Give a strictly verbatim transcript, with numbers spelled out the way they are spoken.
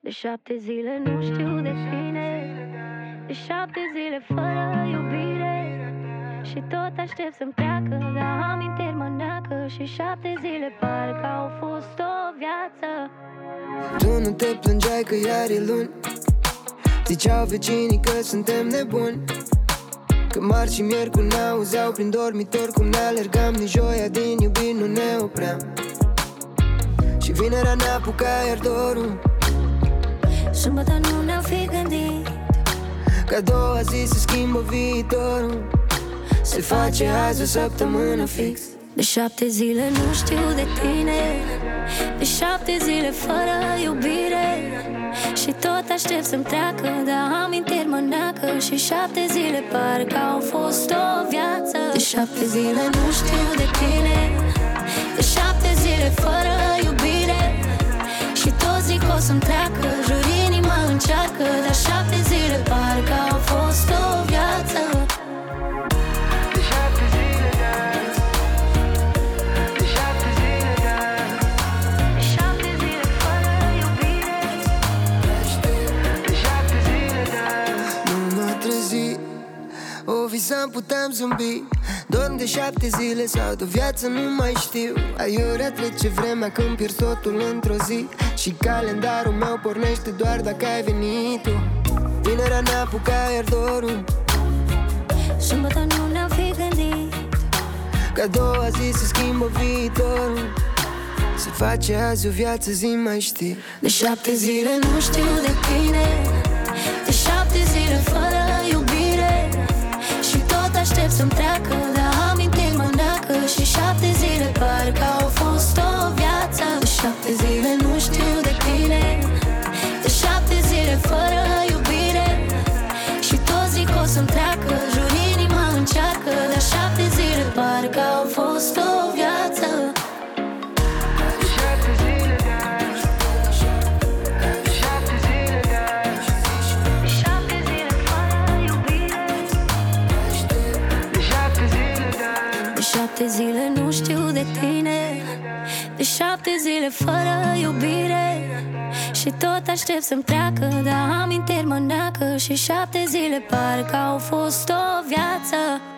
De șapte zile nu știu de tine, de șapte zile fără iubire. Și tot aștept să-mi treacă, dar amintiri mă neacă. Și șapte zile parcă au fost o viață. Tu nu te plângeai că iar e luni, ziceau vecinii că suntem nebuni, că marți și miercuri ne auzeau prin dormitor cum ne alergam. Nici joia din iubiri nu ne opream. Și vinerea ne apuca iar dorul. Sâmbătă nu ne-am fi gândit că a doua zi se schimbă viitorul. Se face azi o săptămână fix. De șapte zile nu știu de tine, de șapte zile fără iubire. Și tot aștept să-mi treacă, dar amintiri mă neacă. Și șapte zile parcă au fost o viață. De șapte zile nu știu de tine, de șapte zile fără iubire. Și tot zic o să-mi treacă, jur inima încearcă. Dar șapte zile parcă au fost o viață. O visam, puteam zâmbi. Dorm de șapte zile sau de viață nu mai știu. Aiurea trece vremea când pierzi totul într-o zi. Și calendarul meu pornește doar dacă ai venit tu. Vinerea ne apuca iar dorul. Sâmbătă nu ne-am fi gândit că a doua zi se schimbă viitorul. Se face azi o viață, zi mai știi. De șapte zile nu știu de tine, de șapte zile fără iubire. Și tot aștept să-mi treacă, dar amintiri mă neacă. Și șapte zile parcă au fost o viață. De șapte zile nu știu de tine, de șapte zile fără iubire. Și tot zic o să-mi treacă, jur inima încearcă. Dar șapte zile parcă au fost o viață. De șapte zile nu știu de tine, de șapte zile fără iubire. Și tot aștept să-mi treacă, dar amintiri mă neacă. Și șapte zile parcă au fost o viață.